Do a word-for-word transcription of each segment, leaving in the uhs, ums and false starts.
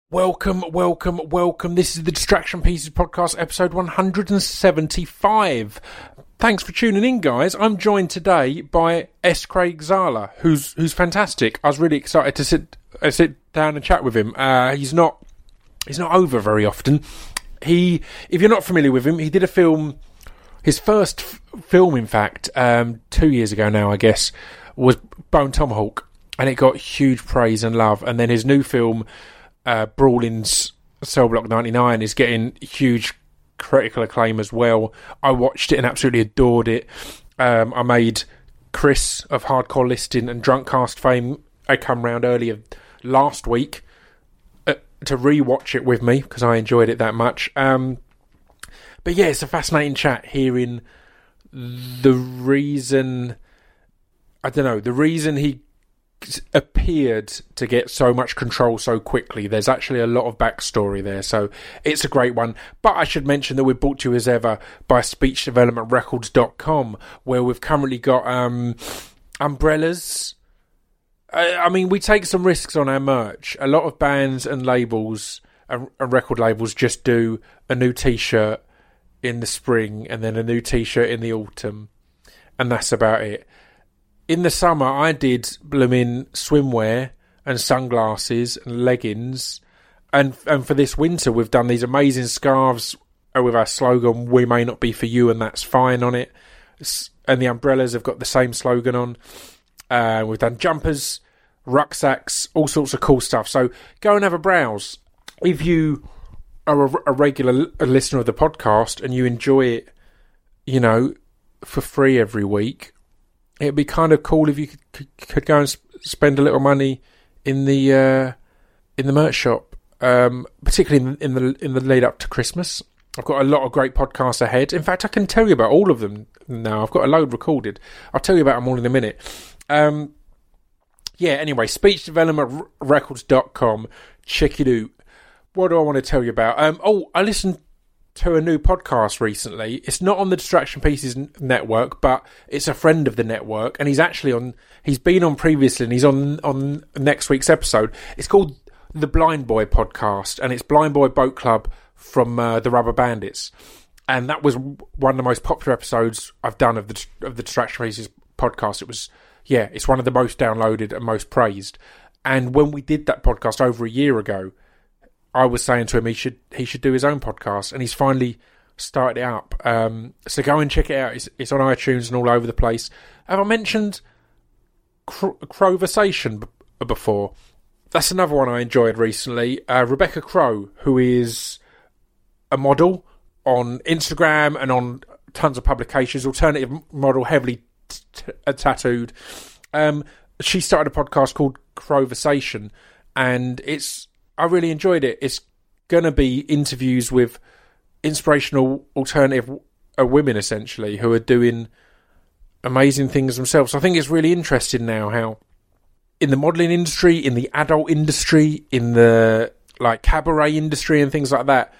Welcome, welcome, welcome. This is the Distraction Pieces Podcast, episode one hundred seventy-five. Thanks for tuning in, guys. I'm joined today by S. Craig Zala, who's who's fantastic. I was really excited to sit uh, sit down and chat with him. Uh, he's not he's not over very often. He, if you're not familiar with him, he did a film. His first f- film, in fact, um, two years ago now, I guess, was Bone Tomahawk, and it got huge praise and love. And then his new film, Uh, Brawling's Cell Block ninety-nine, is getting huge critical acclaim as well. I watched it and absolutely adored it. Um, I made Chris of Hardcore Listing and Drunkcast fame. I come round earlier last week uh, to re-watch it with me because I enjoyed it that much. Um, but yeah, it's a fascinating chat hearing the reason, I don't know, the reason he appeared to get so much control so quickly. There's actually a lot of backstory there, so it's a great one. But I should mention that we're brought to you as ever by speech development records dot com, where we've currently got um, umbrellas. I, I mean, we take some risks on our merch. A lot of bands and labels and, and record labels just do a new t-shirt in the spring and then a new t-shirt in the autumn, and that's about it. In the summer, I did blooming swimwear and sunglasses and leggings. And and for this winter, we've done these amazing scarves with our slogan, "We may not be for you, and that's fine," on it. And the umbrellas have got the same slogan on. Uh, we've done jumpers, rucksacks, all sorts of cool stuff. So go and have a browse. If you are a, a regular a listener of the podcast and you enjoy it, you know, for free every week, it'd be kind of cool if you could, could, could go and sp- spend a little money in the uh, in the merch shop, um, particularly in, in the in the lead up to Christmas. I've got a lot of great podcasts ahead. In fact, I can tell you about all of them now. I've got a load recorded. I'll tell you about them all in a minute. Um, yeah. Anyway, speech development records dot com. Check it out. What do I want to tell you about? Um, oh, I listened to a new podcast recently. It's not on the Distraction Pieces network, but it's a friend of the network, and he's actually on he's been on previously, and he's on on next week's episode. It's called the Blind Boy Podcast, and it's Blind Boy Boat Club from uh, the Rubber Bandits, and that was one of the most popular episodes I've done of the of the Distraction Pieces podcast. It was yeah it's one of the most downloaded and most praised. And when we did that podcast over a year ago, I was saying to him he should he should do his own podcast, and he's finally started it up. Um, so go and check it out. It's, it's on iTunes and all over the place. Have I mentioned Cro- Crowversation b- before? That's another one I enjoyed recently. Uh, Rebecca Crow, who is a model on Instagram and on tons of publications, alternative model, heavily t- t- tattooed. Um, she started a podcast called Crowversation, and it's I really enjoyed it. It's going to be interviews with inspirational alternative uh, women, essentially, who are doing amazing things themselves. So I think it's really interesting now how in the modelling industry, in the adult industry, in the like cabaret industry and things like that,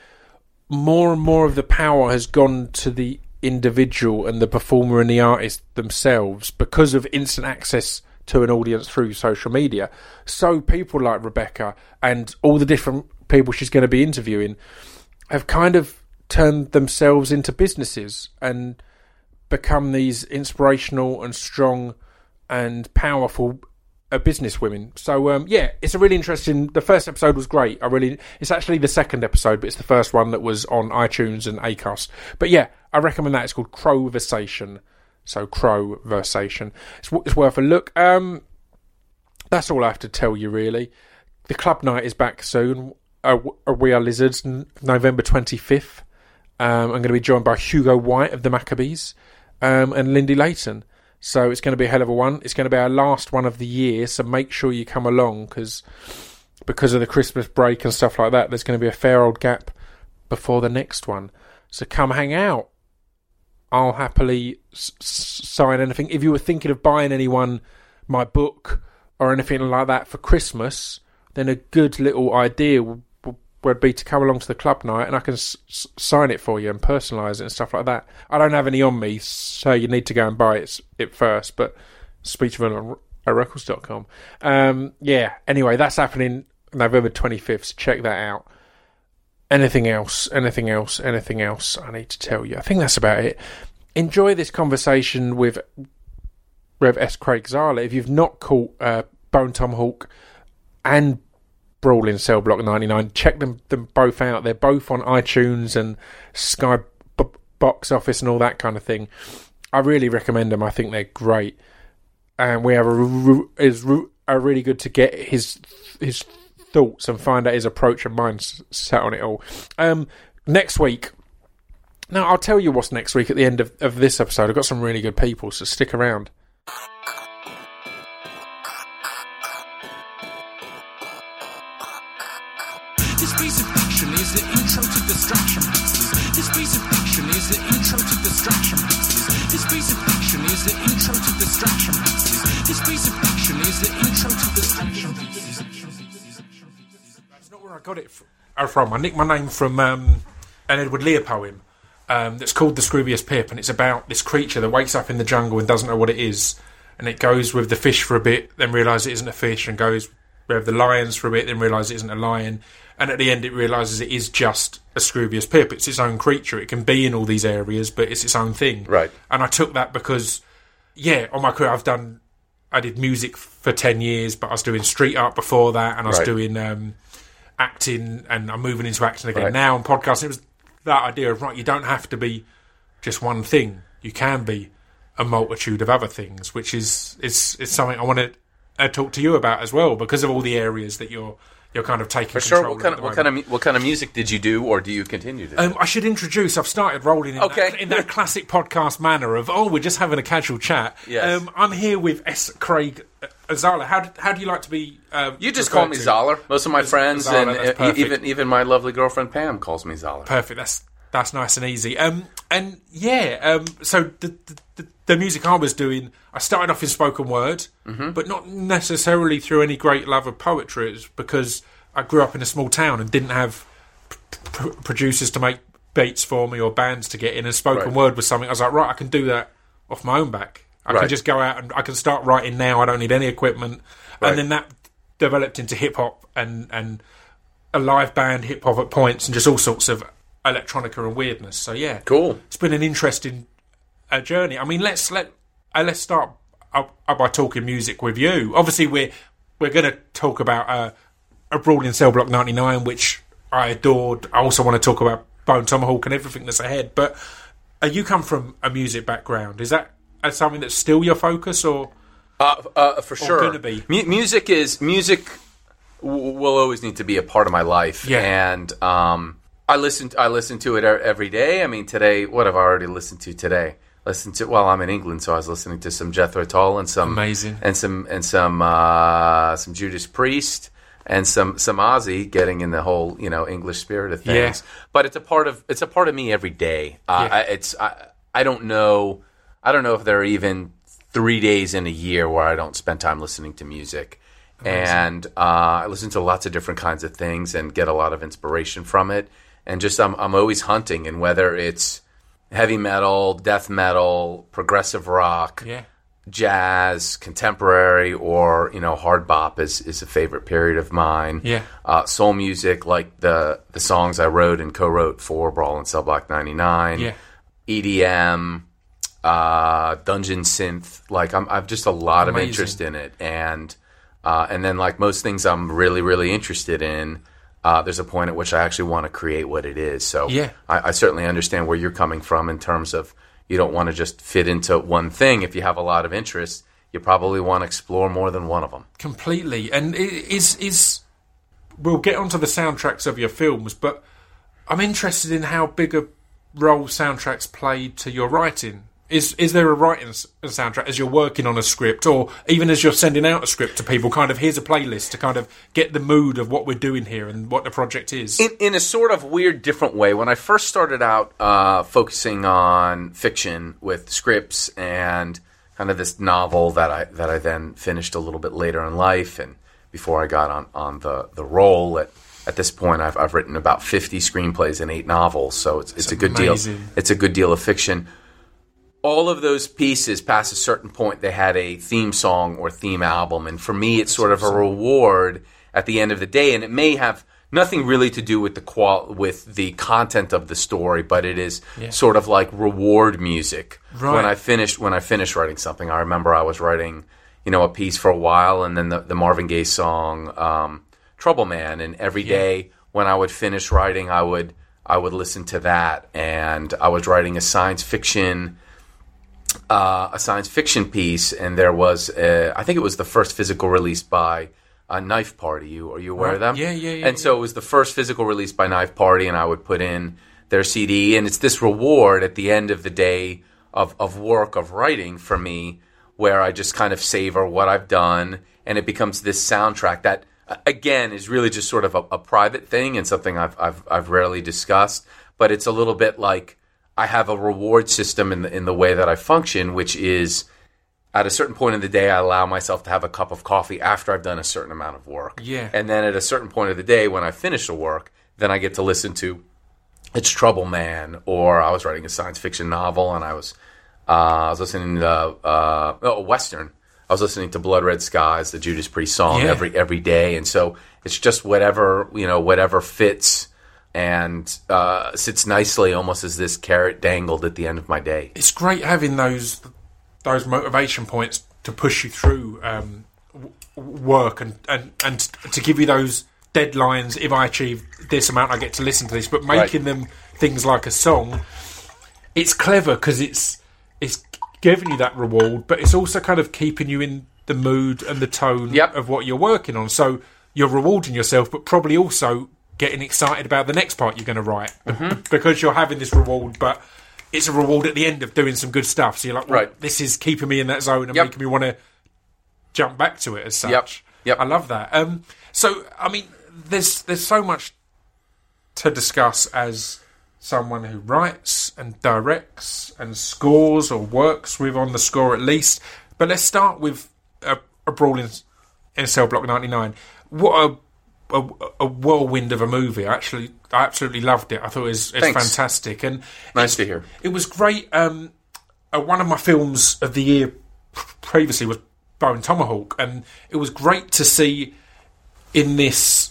more and more of the power has gone to the individual and the performer and the artist themselves because of instant access to an audience through social media. So people like Rebecca and all the different people she's going to be interviewing have kind of turned themselves into businesses and become these inspirational and strong and powerful uh, business women. So um, yeah, it's a really interesting. The first episode was great. I really, it's actually the second episode, but it's the first one that was on iTunes and Acast. But yeah, I recommend that. It's called Crowversation. So Crowversation. It's, it's worth a look. Um, that's all I have to tell you, really. The club night is back soon. Uh, we Are Lizards, November twenty-fifth. Um, I'm going to be joined by Hugo White of the Maccabees um, and Lindy Layton. So it's going to be a hell of a one. It's going to be our last one of the year, so make sure you come along because because of the Christmas break and stuff like that, there's going to be a fair old gap before the next one. So come hang out. I'll happily s- sign anything. If you were thinking of buying anyone my book or anything like that for Christmas, then a good little idea would, would be to come along to the club night and I can s- s- sign it for you and personalise it and stuff like that. I don't have any on me, so you need to go and buy it, it first, but speech development records dot com. Um, yeah, anyway, that's happening November twenty-fifth, so check that out. Anything else, anything else, anything else I need to tell you? I think that's about it. Enjoy this conversation with Rev S. Craig Zahler. If you've not caught uh, Bone Tomahawk and Brawl in Cell Block ninety-nine, check them, them both out. They're both on iTunes and Sky B- Box Office and all that kind of thing. I really recommend them. I think they're great. And we have a, is a really good to get his his thoughts and find out his approach and mindset on it all. Um, next week, now I'll tell you what's next week at the end of, of this episode. I've got some really good people, so stick around. This piece of fiction is the intro to Distraction Masters. This piece of fiction is the intro to Distraction Masters. This piece of fiction is the intro to Distraction Masters. This piece of fiction is the intro to Distraction Masters. That's not where I got it from. I nicked my name from um, an Edward Lear poem um, that's called The Scroobius Pip, and it's about this creature that wakes up in the jungle and doesn't know what it is, and it goes with the fish for a bit, then realises it isn't a fish, and goes with the lions for a bit, then realises it isn't a lion, and at the end it realises it is just a Scroobius Pip. It's its own creature. It can be in all these areas, but it's its own thing. Right. And I took that because, yeah, on my career I've done, I did music for ten years, but I was doing street art before that, and I was right. doing um, acting, and I'm moving into acting again right. now, and podcasting. It was that idea of, right, you don't have to be just one thing. You can be a multitude of other things, which is, is, is something I want to uh, talk to you about as well, because of all the areas that you're you're kind of taking For control sure. What of kind at of the what kind moment. of mu- what kind of music did you do, or do you continue to do? Um, I should introduce. I've started rolling in, Okay. that, in that classic podcast manner of, oh, we're just having a casual chat. Yes. Um, I'm here with S. Craig Zahler. How do, how do you like to be? Uh, You just call me to? Zahler. Most of my Z- friends Zahler, and that's uh, perfect. even even my lovely girlfriend Pam calls me Zahler. Perfect. That's that's nice and easy. Um, and yeah. Um, so the, the the music I was doing, I started off in spoken word, mm-hmm. but not necessarily through any great love of poetry. It was because I grew up in a small town and didn't have p- p- producers to make beats for me or bands to get in. And spoken Right. word was something I was like, right, I can do that off my own back. I Right. can just go out and I can start writing now. I don't need any equipment. Right. And then that developed into hip hop and and a live band, hip hop at points, and just all sorts of electronica and weirdness. So yeah, Cool. it's been an interesting uh, journey. I mean, let's let uh, let's start up, up by talking music with you. Obviously, we're we're going to talk about uh, a Brawl in Cell Block ninety-nine, which I adored. I also want to talk about Bone Tomahawk and everything that's ahead. But uh, you come from a music background. Is that uh, something that's still your focus, or Uh, uh, for sure. gonna be. Mu- music is music w- will always need to be a part of my life. Yeah. And um, I listen. I listen to it e- every day. I mean, today, what have I already listened to today? Listen to. Well, I'm in England, so I was listening to some Jethro Tull and some Amazing. and some and some uh, some Judas Priest and some some Ozzy, getting in the whole you know English spirit of things. Yeah. But it's a part of it's a part of me every day. Uh, Yeah. I, it's I, I don't know. I don't know if there are even three days in a year where I don't spend time listening to music. Amazing. And uh, I listen to lots of different kinds of things and get a lot of inspiration from it. And just I'm I'm always hunting, and whether it's heavy metal, death metal, progressive rock, yeah, jazz, contemporary, or you know hard bop is, is a favorite period of mine. Yeah. Uh, soul music, like the the songs I wrote and co-wrote for Brawl in Cell Block ninety-nine. yeah, E D M, uh, dungeon synth. Like I'm, I've just a lot Amazing. of interest in it, and uh, and then like most things, I'm really, really interested in. Uh, there's a point at which I actually want to create what it is. So Yeah. I, I certainly understand where you're coming from in terms of you don't want to just fit into one thing. If you have a lot of interest, you probably want to explore more than one of them. completely. And i- is is we'll get onto the soundtracks of your films, but I'm interested in how big a role soundtracks played to your writing. Is is there a writing s- a soundtrack as you're working on a script, or even as you're sending out a script to people? Kind of here's a playlist to kind of get the mood of what we're doing here and what the project is. In, in a sort of weird, different way, when I first started out uh, focusing on fiction with scripts and kind of this novel that I that I then finished a little bit later in life, and before I got on, on the the role at at this point, I've I've written about fifty screenplays and eight novels, so it's it's That's a good amazing. deal. It's a good deal of fiction. All of those pieces, past a certain point, they had a theme song or theme album, and for me, it's sort of a reward at the end of the day, and it may have nothing really to do with the qual with the content of the story, but it is Yeah. sort of like reward music. Right. When I finished when I finished writing something, I remember I was writing, you know, a piece for a while, and then the, the Marvin Gaye song um, "Trouble Man," and every Yeah. day when I would finish writing, I would I would listen to that, and I was writing a science fiction. Uh, a science fiction piece, and there was, a, I think it was the first physical release by uh, Knife Party. You are you aware of them? Yeah, yeah, yeah. And so it was the first physical release by Knife Party, and I would put in their C D, and it's this reward at the end of the day of of work of writing for me, where I just kind of savor what I've done, and it becomes this soundtrack that, again, is really just sort of a, a private thing and something I've I've I've rarely discussed, but it's a little bit like I have a reward system in the, in the way that I function, which is at a certain point in the day, I allow myself to have a cup of coffee after I've done a certain amount of work. Yeah. And then at a certain point of the day, when I finish the work, then I get to listen to It's Trouble Man, or I was writing a science fiction novel, and I was uh, I was listening to uh, oh, a Western. I was listening to Blood Red Skies, the Judas Priest song, Yeah. every every day, and so it's just whatever you know, whatever fits. And uh, sits nicely, almost as this carrot dangled at the end of my day. It's great having those those motivation points to push you through um, w- work and, and, and to give you those deadlines. If I achieve this amount, I get to listen to this. But making Right. them things like a song, it's clever because it's it's giving you that reward, but it's also kind of keeping you in the mood and the tone Yep. of what you're working on. So you're rewarding yourself, but probably also getting excited about the next part you're going to write Mm-hmm. because you're having this reward, but it's a reward at the end of doing some good stuff. So you're like, well, Right. this is keeping me in that zone and Yep. making me want to jump back to it as such. Yep. Yep. I love that. Um, so, I mean, there's there's so much to discuss as someone who writes and directs and scores or works with on the score at least. But let's start with a, a Brawl in, in Cell Block ninety-nine. What a A, a whirlwind of a movie. I actually, I absolutely loved it. I thought it was, it was Thanks. fantastic, and Nice it's- to hear. It was great. Um, uh, one of my films of the year previously was Bone Tomahawk, and it was great to see in this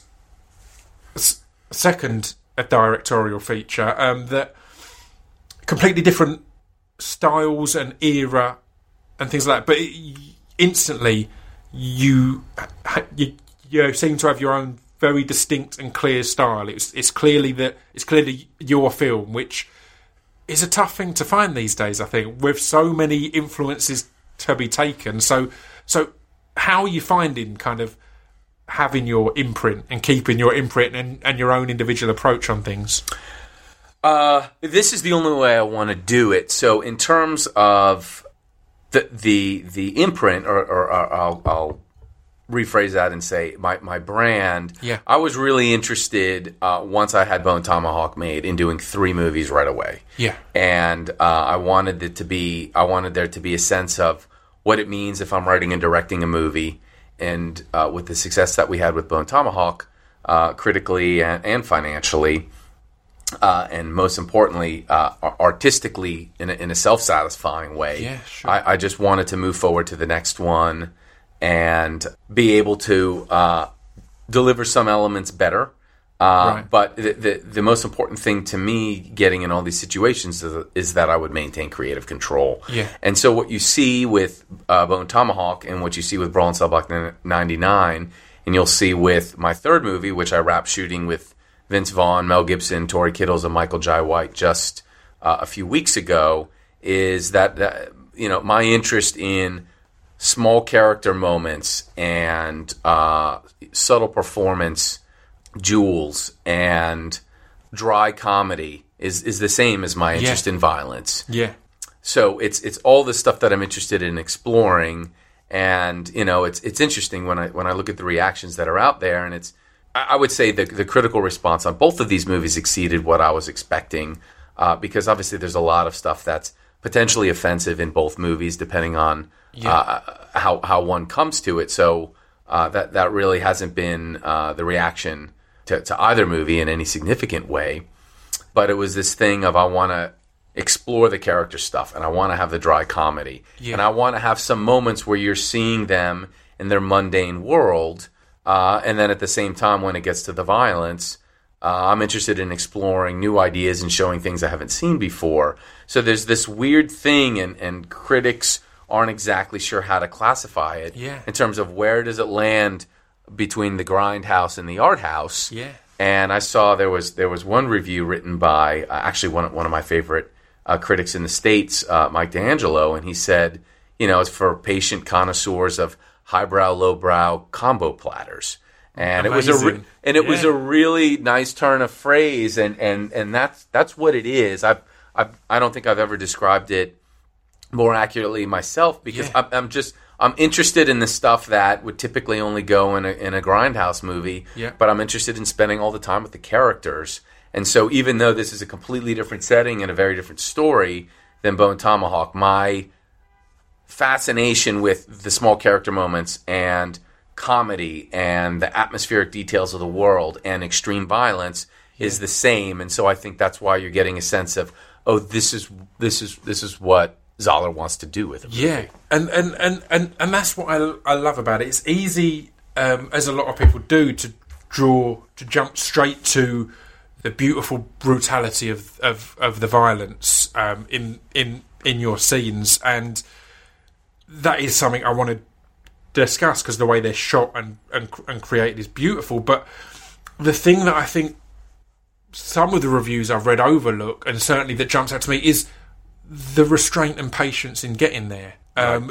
s- second a directorial feature um, that completely different styles and era and things like that. But it, instantly, you you you seem to have your own very distinct and clear style. It's it's clearly that it's clearly your film, which is a tough thing to find these days, I think, with so many influences to be taken. So so how are you finding kind of having your imprint and keeping your imprint and, and your own individual approach on things? Uh, this is the only way I want to do it. So in terms of the the the imprint, or, or, or I'll, I'll rephrase that and say my, my brand, Yeah. I was really interested uh, once I had Bone Tomahawk made in doing three movies right away. Yeah. And uh, I wanted it to be, I wanted there to be a sense of what it means if I'm writing and directing a movie. And uh, with the success that we had with Bone Tomahawk, uh, critically and, and financially, uh, and most importantly, uh, artistically in a, in a self-satisfying way, Yeah, sure. I, I just wanted to move forward to the next one and be able to uh, deliver some elements better. Uh, Right. But the, the the most important thing to me getting in all these situations is, is that I would maintain creative control. Yeah. And so what you see with uh, Bone Tomahawk and what you see with Brawl in Cell Block ninety-nine, and you'll see with my third movie, which I wrapped shooting with Vince Vaughn, Mel Gibson, Tory Kittles, and Michael Jai White just uh, a few weeks ago, is that, that you know my interest in small character moments and uh, subtle performance jewels and dry comedy is, is the same as my interest Yeah. in violence. Yeah. So it's it's all the stuff that I'm interested in exploring, and you know it's it's interesting when I when I look at the reactions that are out there, and it's I, I would say the the critical response on both of these movies exceeded what I was expecting, uh, because obviously there's a lot of stuff that's potentially offensive in both movies depending on Yeah. uh, how how one comes to it. So uh, that that really hasn't been uh, the reaction to, to either movie in any significant way. But it was this thing of I want to explore the character stuff, and I want to have the dry comedy, Yeah. and I want to have some moments where you're seeing them in their mundane world, Uh, and then at the same time, when it gets to the violence, uh, I'm interested in exploring new ideas and showing things I haven't seen before. So there's this weird thing, and, and critics aren't exactly sure how to classify it Yeah. in terms of where does it land between the grindhouse and the art house. Yeah. And I saw there was there was one review written by uh, actually one one of my favorite uh, critics in the States, uh, Mike D'Angelo, and he said, you know, it's for patient connoisseurs of highbrow, lowbrow combo platters. And it was a re- Amazing. and it Yeah. was a really nice turn of phrase, and, and, and that's that's what it is. I I I don't think I've ever described it more accurately myself, because Yeah. I'm, I'm just I'm interested in the stuff that would typically only go in a in a grindhouse movie. Yeah. But I'm interested in spending all the time with the characters. And so even though this is a completely different setting and a very different story than Bone Tomahawk, my fascination with the small character moments and comedy and the atmospheric details of the world and extreme violence is the same. And so I think that's why you're getting a sense of, oh, this is this is this is what Zahler wants to do with it. Yeah, and and, and, and and that's what I, I love about it. It's easy, um, as a lot of people do, to draw to jump straight to the beautiful brutality of of, of the violence um, in in in your scenes, and that is something I want to discuss because the way they're shot and, and and created is beautiful. But the thing that I think some of the reviews I've read overlook, and certainly that jumps out to me, is the restraint and patience in getting there. Um,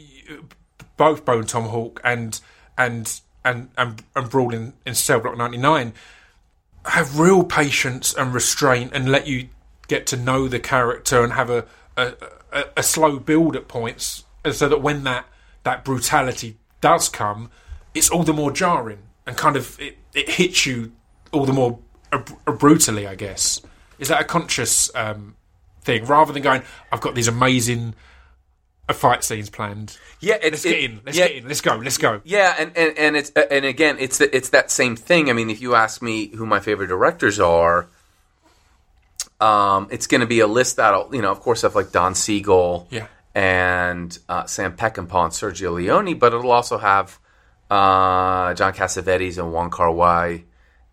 both Bone Tomahawk and and and and, and Brawl in, in Cell Block ninety-nine have real patience and restraint, and let you get to know the character and have a a, a, a slow build at points, and so that when that that brutality does come, it's all the more jarring and kind of it, it hits you all the more ab- brutally, I guess. Is that a conscious um, thing, rather than going, I've got these amazing uh, fight scenes planned? Yeah, it's, let's get it, in. Let's yeah, get in. Let's go. Let's go. Yeah, and, and, and it's and again, it's the, it's that same thing. I mean, if you ask me who my favorite directors are, um, it's going to be a list that'll, you know, of course, of like Don Siegel, Yeah. and uh, Sam Peckinpah and Sergio Leone, but it'll also have uh, John Cassavetes and Wong Kar-wai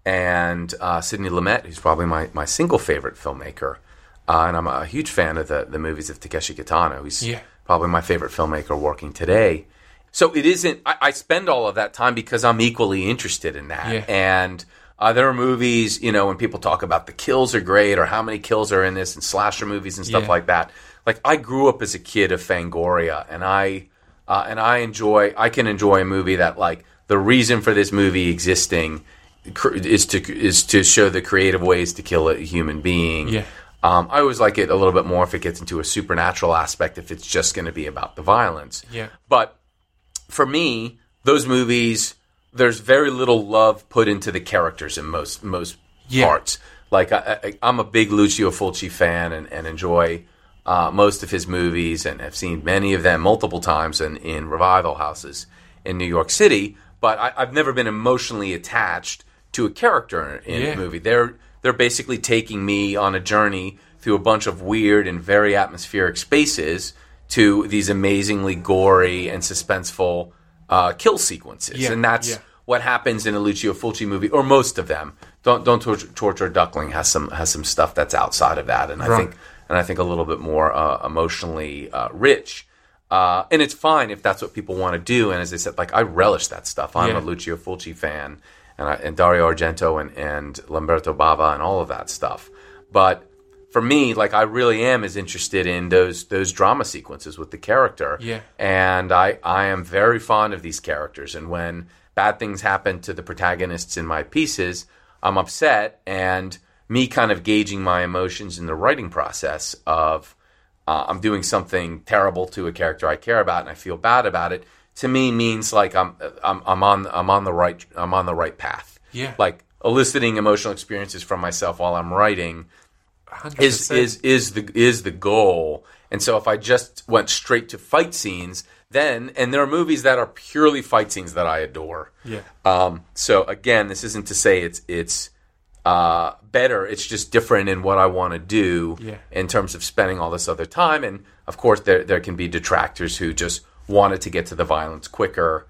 and uh, Sidney Lumet, who's probably my, my single favorite filmmaker. Uh, and I'm a huge fan of the, the movies of Takeshi Kitano. He's Yeah. probably my favorite filmmaker working today. So it isn't, I, I spend all of that time because I'm equally interested in that. Yeah. And uh, there are movies, you know, when people talk about the kills are great or how many kills are in this, and slasher movies and stuff Yeah. like that. Like, I grew up as a kid of Fangoria, and I uh, and I enjoy, I can enjoy a movie that, like, the reason for this movie existing cr- is to is to show the creative ways to kill a human being. Yeah. Um, I always like it a little bit more if it gets into a supernatural aspect, if it's just going to be about the violence. Yeah. But for me, those movies, there's very little love put into the characters in most most Yeah. parts. Like, I, I, I'm a big Lucio Fulci fan and, and enjoy uh, most of his movies, and have seen many of them multiple times in, in revival houses in New York City. But I, I've never been emotionally attached to a character in Yeah. a movie. They're they're basically taking me on a journey through a bunch of weird and very atmospheric spaces to these amazingly gory and suspenseful uh, kill sequences. Yeah, And that's yeah. what happens in a Lucio Fulci movie, or most of them. Don't Don't Torture, Torture Duckling has some has some stuff that's outside of that, and I Right. think and I think a little bit more uh, emotionally uh, rich. Uh, and it's fine if that's what people want to do. And as I said, like, I relish that stuff. I'm Yeah. a Lucio Fulci fan, and, I, and Dario Argento and, and Lamberto Bava and all of that stuff. But for me, like, I really am as interested in those those drama sequences with the character. Yeah. And I, I am very fond of these characters. And when bad things happen to the protagonists in my pieces, I'm upset. And me kind of gauging my emotions in the writing process of uh, I'm doing something terrible to a character I care about and I feel bad about it, to me means like I'm I'm I'm on I'm on the right I'm on the right path. Yeah. Like, eliciting emotional experiences from myself while I'm writing one hundred is percent. is is the is the goal. And so if I just went straight to fight scenes, then and there are movies that are purely fight scenes that I adore. Yeah. Um, so again, this isn't to say it's it's uh, better. It's just different in what I want to do Yeah. in terms of spending all this other time. And of course, there there can be detractors who just wanted to get to the violence quicker.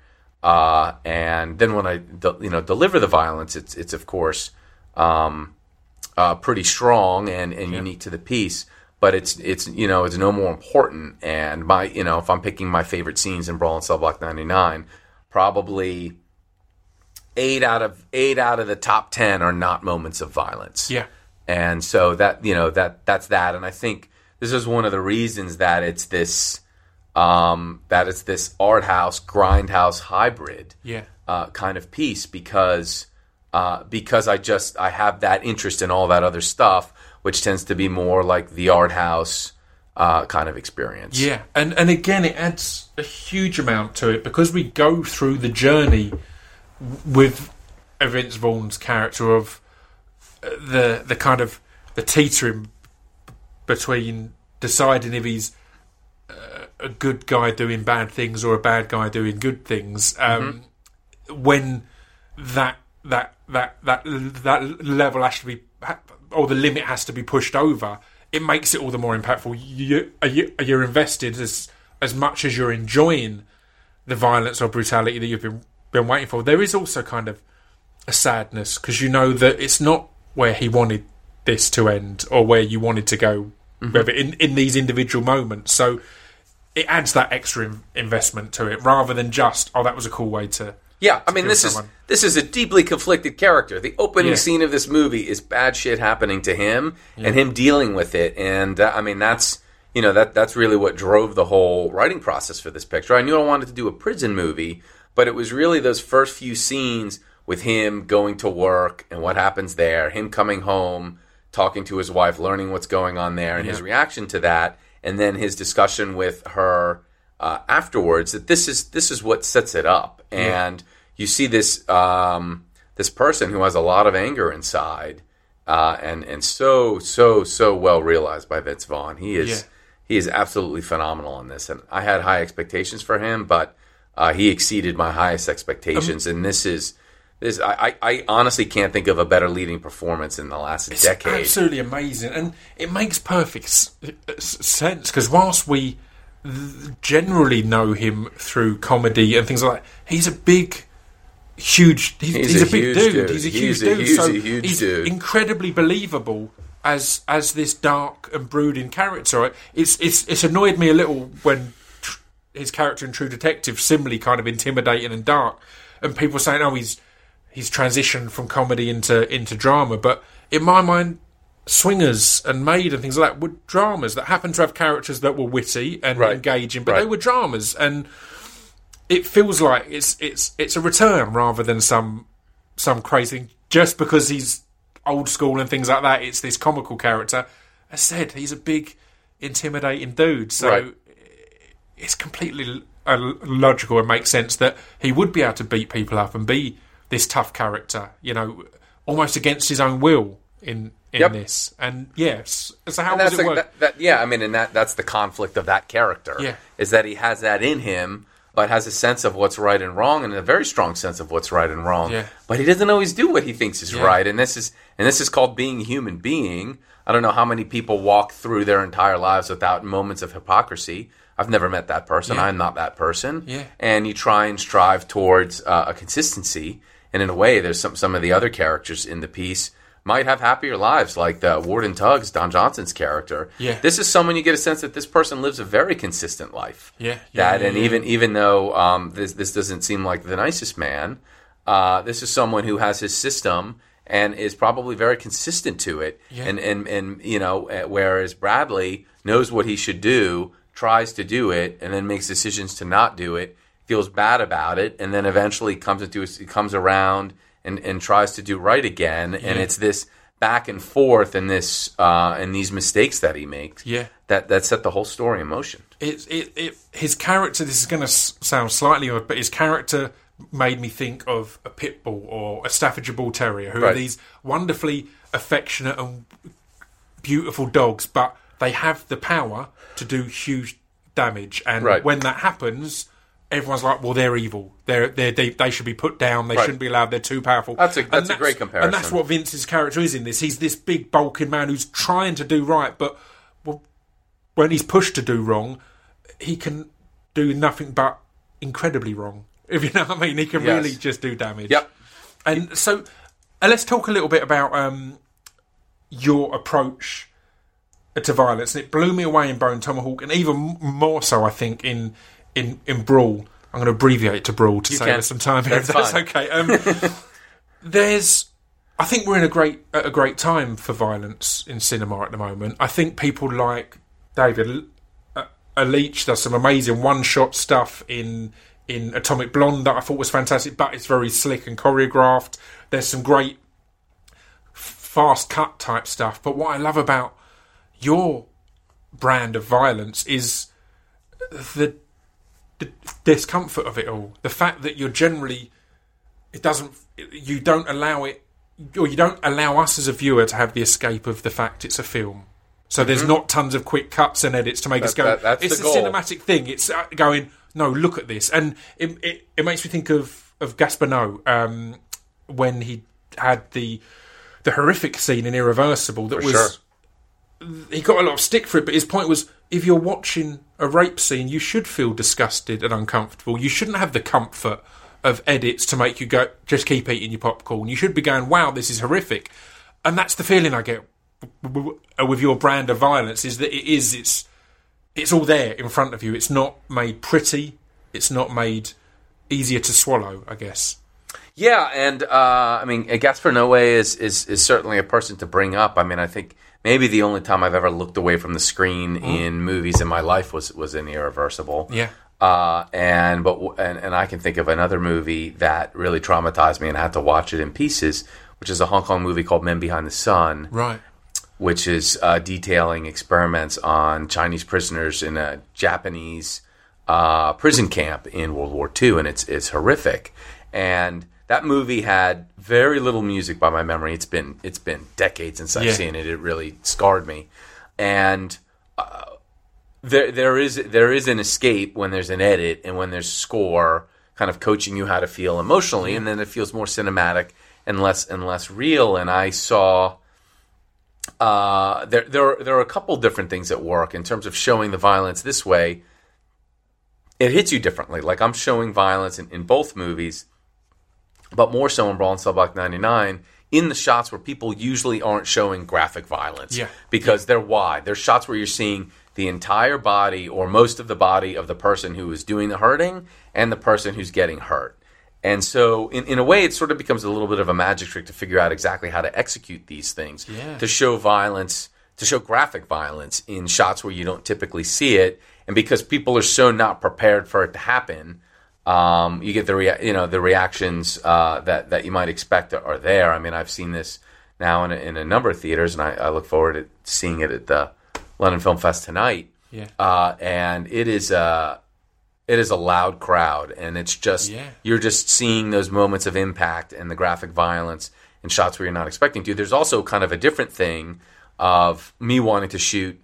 Uh, and then when I, de- you know, deliver the violence, it's it's of course um, uh, pretty strong and, and yeah. unique to the piece. But it's it's you know it's no more important. And my you know if I'm picking my favorite scenes in Brawl in Cell Block ninety-nine, probably eight out of eight out of the top ten are not moments of violence. Yeah. And so that you know that that's that. And I think this is one of the reasons that it's this. Um, that it's this art house, grindhouse hybrid yeah. uh, kind of piece because uh, because I just I have that interest in all that other stuff, which tends to be more like the art house uh, kind of experience. Yeah, and and again, it adds a huge amount to it because we go through the journey with Vince Vaughn's character of the the kind of the teetering between deciding if he's a good guy doing bad things or a bad guy doing good things. Um, mm-hmm. When that that that that that level has to be, or the limit has to be pushed over, it makes it all the more impactful. You, you you're invested as as much as you're enjoying the violence or brutality that you've been been waiting for. There is also kind of a sadness because you know that it's not where he wanted this to end or where you wanted to go, mm-hmm. whether in in these individual moments. So. It adds that extra investment to it, rather than just, oh, that was a cool way to. Yeah, I mean, this someone. is this is a deeply conflicted character. The opening yeah. scene of this movie is bad shit happening to him, yeah. and him dealing with it. And uh, I mean, that's you know that that's really what drove the whole writing process for this picture. I knew I wanted to do a prison movie, but it was really those first few scenes with him going to work and what happens there, him coming home, talking to his wife, learning what's going on there, and yeah. his reaction to that. And then his discussion with her uh, afterwards. That this is this is what sets it up, and yeah. you see this um, this person who has a lot of anger inside, uh, and and so so so well realized by Vince Vaughn. He is yeah. he is absolutely phenomenal in this, and I had high expectations for him, but uh, he exceeded my highest expectations. Um, and this is. This, I, I honestly can't think of a better leading performance in the last it's decade. It's absolutely amazing. And it makes perfect s- sense, because whilst we generally know him through comedy and things like that, he's a big, huge... He's, he's, he's a, a big dude. dude. He's a huge he's dude. A, he's so a huge he's dude. incredibly believable as as this dark and brooding character. It's, it's, it's annoyed me a little when tr- his character in True Detective similarly kind of intimidating and dark, and people saying, oh, he's... he's transitioned from comedy into into drama, but in my mind, Swingers and Maid and things like that were dramas that happened to have characters that were witty and right. engaging, but right. they were dramas, and it feels like it's it's it's a return rather than some some crazy thing. Just because he's old school and things like that, it's this comical character. As said, he's a big, intimidating dude, so right. it's completely uh, logical and makes sense that he would be able to beat people up and be this tough character, you know, almost against his own will in in yep. this. And yes, so how and does it the, work? That, that, yeah, I mean, and that that's the conflict of that character. Yeah. Is that he has that in him, but has a sense of what's right and wrong, and a very strong sense of what's right and wrong. Yeah. But he doesn't always do what he thinks is yeah. right, and this is and this is called being a human being. I don't know how many people walk through their entire lives without moments of hypocrisy. I've never met that person. Yeah. I'm not that person. Yeah. And you try and strive towards uh, a consistency. And in a way, there's some some of the other characters in the piece might have happier lives, like the Warden Tuggs, Don Johnson's character. Yeah. This is someone you get a sense that this person lives a very consistent life. Yeah. yeah that yeah, and yeah. even even though um, this this doesn't seem like the nicest man, uh, this is someone who has his system and is probably very consistent to it. Yeah. And and and you know, whereas Bradley knows what he should do, tries to do it, and then makes decisions to not do it. Feels bad about it, and then eventually comes into a, comes around and, and tries to do right again. Yeah. And it's this back and forth and this uh, and these mistakes that he makes yeah. that that set the whole story in motion. It, it, it, his character, this is going to s- sound slightly odd, but his character made me think of a pit bull or a Staffordshire Bull Terrier, who right. are these wonderfully affectionate and beautiful dogs, but they have the power to do huge damage. And right. when that happens... everyone's like, well, they're evil. They're, they're, they they should be put down. They right. shouldn't be allowed. They're too powerful. That's a, that's, that's a great comparison. And that's what Vince's character is in this. He's this big, bulking man who's trying to do right, but well, when he's pushed to do wrong, he can do nothing but incredibly wrong. If you know what I mean, he can Yes. really just do damage. Yep. And so, uh, let's talk a little bit about um, your approach to violence. And it blew me away in Bone Tomahawk, and even more so, I think, in in, in Brawl. I'm going to abbreviate to Brawl to You save can. us some time here, That's if that's fine. okay. Um, there's, I think we're in a great a great time for violence in cinema at the moment. I think people like David uh, Leitch does some amazing one-shot stuff in in Atomic Blonde that I thought was fantastic, but it's very slick and choreographed. There's some great fast cut type stuff. But what I love about your brand of violence is the, the discomfort of it all. The fact that you're generally, it doesn't, you don't allow it, or you don't allow us as a viewer to have the escape of the fact it's a film. So there's not tons of quick cuts and edits to make That- us go, that- that's it's the a goal. cinematic thing. It's uh, going, no, look at this. And it, it, it makes me think of, of Gaspar Noé, um, when he had the the horrific scene in Irreversible that For was... sure. He got a lot of stick for it, but his point was, if you're watching a rape scene, you should feel disgusted and uncomfortable. You shouldn't have the comfort of edits to make you go, just keep eating your popcorn. You should be going, wow, this is horrific. And that's the feeling I get w- w- with your brand of violence, is that it is, it's, it's all there in front of you. It's not made pretty. It's not made easier to swallow, I guess. Yeah, and uh, I mean, Gaspar Noé is, is is certainly a person to bring up. I mean, I think maybe the only time I've ever looked away from the screen mm. in movies in my life was was in Irreversible. Yeah. Uh, and but and, and I can think of another movie that really traumatized me, and I had to watch it in pieces, which is a Hong Kong movie called Men Behind the Sun. Right. Which is uh, detailing experiments on Chinese prisoners in a Japanese uh, prison camp in World War Two, and it's it's horrific. And that movie had very little music by my memory. It's been it's been decades since I've yeah. seen it. It really scarred me. And uh, there there is there is an escape when there's an edit and when there's score, kind of coaching you how to feel emotionally, yeah. and then it feels more cinematic and less and less real. And I saw uh, there there are, there are a couple different things at work in terms of showing the violence this way. It hits you differently. Like, I'm showing violence in, in both movies, but more so in Brawl and Cell Block ninety-nine, in the shots where people usually aren't showing graphic violence. Yeah. Because they're wide. They're shots where you're seeing the entire body or most of the body of the person who is doing the hurting and the person who's getting hurt. And so, in, in a way, it sort of becomes a little bit of a magic trick to figure out exactly how to execute these things. Yeah. To show violence, to show graphic violence in shots where you don't typically see it. And because people are so not prepared for it to happen, um, you get the rea- you know the reactions uh, that that you might expect are, are there. I mean, I've seen this now in a, in a number of theaters, and I, I look forward to seeing it at the London Film Fest tonight. Yeah, uh, and it is a it is a loud crowd, and it's just yeah. you're just seeing those moments of impact and the graphic violence in shots where you're not expecting to. There's also kind of a different thing of me wanting to shoot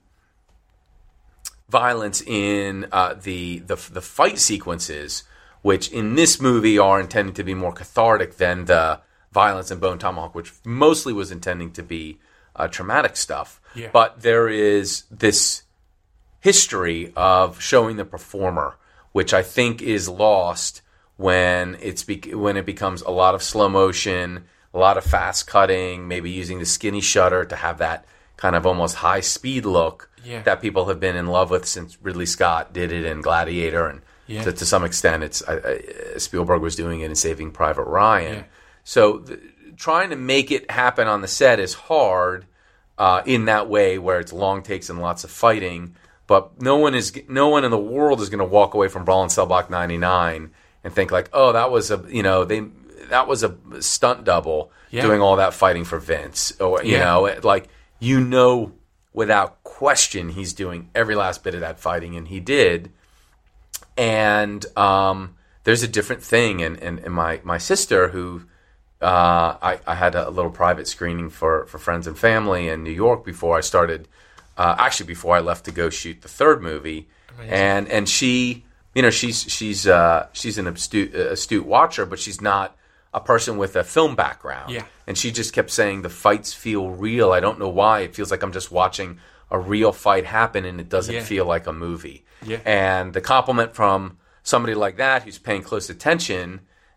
violence in uh, the, the the fight sequences, which in this movie are intended to be more cathartic than the violence in Bone Tomahawk, which mostly was intending to be uh, traumatic stuff. Yeah. But there is this history of showing the performer, which I think is lost when it's be- when it becomes a lot of slow motion, a lot of fast cutting, maybe using the skinny shutter to have that kind of almost high speed look yeah. that people have been in love with since Ridley Scott did it in Gladiator, and yeah. to, to some extent, it's uh, Spielberg was doing it in Saving Private Ryan. Yeah. So the, trying to make it happen on the set is hard uh, in that way, where it's long takes and lots of fighting. But no one is no one in the world is going to walk away from Brawl and Cell Block ninety-nine and think like, oh, that was a you know they that was a stunt double yeah. doing all that fighting for Vince, or you yeah. know, like you know without question he's doing every last bit of that fighting, and he did. And um, there's a different thing, and, and, and my my sister who. Uh, I, I had a little private screening for, for friends and family in New York before I started, uh, actually before I left to go shoot the third movie. Amazing. and and she, you know, she's she's uh, she's an astute, astute watcher, but she's not a person with a film background. Yeah. And she just kept saying the fights feel real. I don't know why. It feels like I'm just watching a real fight happen, and it doesn't yeah. feel like a movie. Yeah. And the compliment from somebody like that who's paying close attention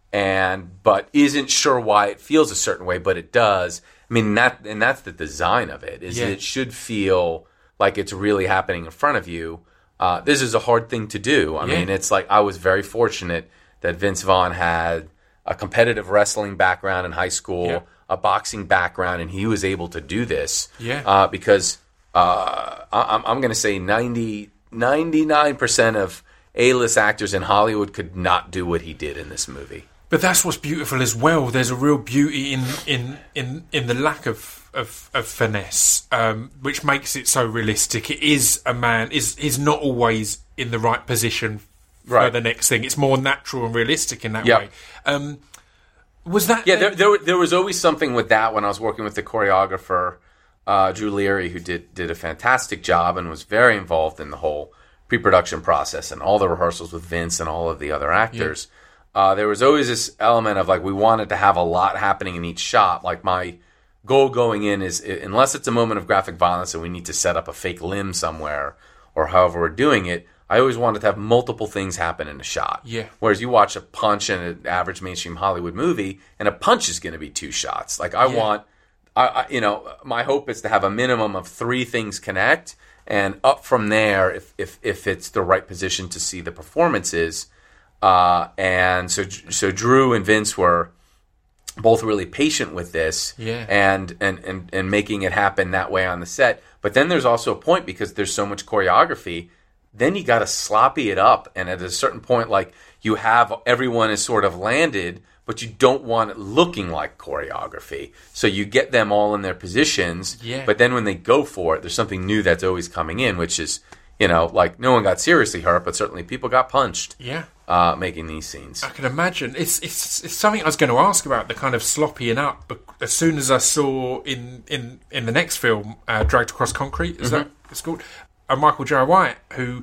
and but isn't sure why it feels a certain way, but it does. I mean, that and that's the design of it, is Yeah. that it should feel like it's really happening in front of you. Uh, this is a hard thing to do. I Yeah. mean, it's like I was very fortunate that Vince Vaughn had a competitive wrestling background in high school, Yeah. a boxing background, and he was able to do this. Yeah. Uh, because uh, I, I'm, I'm going to say ninety, ninety-nine percent of A-list actors in Hollywood could not do what he did in this movie. But that's what's beautiful as well. There's a real beauty in in, in, in the lack of of, of finesse, um, which makes it so realistic. It is a man is is not always in the right position for Right. the next thing. It's more natural and realistic in that Yep. way. Um, was that? Yeah, there, there there was always something with that when I was working with the choreographer, uh, Drew Leary, who did did a fantastic job and was very involved in the whole pre-production process and all the rehearsals with Vince and all of the other actors. Uh, there was always this element of like we wanted to have a lot happening in each shot. Like my goal going in is, unless it's a moment of graphic violence and we need to set up a fake limb somewhere or however we're doing it, I always wanted to have multiple things happen in a shot. Yeah. Whereas you watch a punch in an average mainstream Hollywood movie, and a punch is going to be two shots. Like I Yeah. want, I, I, you know, my hope is to have a minimum of three things connect, and up from there, if if if it's the right position to see the performances. Uh, and so so Drew and Vince were both really patient with this, Yeah. and, and and and making it happen that way on the set. But then there's also a point, because there's so much choreography. Then you got to sloppy it up, and at a certain point, like you have everyone is sort of landed, but you don't want it looking like choreography. So you get them all in their positions, Yeah. but then when they go for it, there's something new that's always coming in, which is, you know, like no one got seriously hurt, but certainly people got punched Yeah. uh, making these scenes. I can imagine. It's it's it's something I was going to ask about, the kind of sloppying up. But as soon as I saw in in, in the next film, uh, Dragged Across Concrete, is that it's called, uh, Michael J. White, who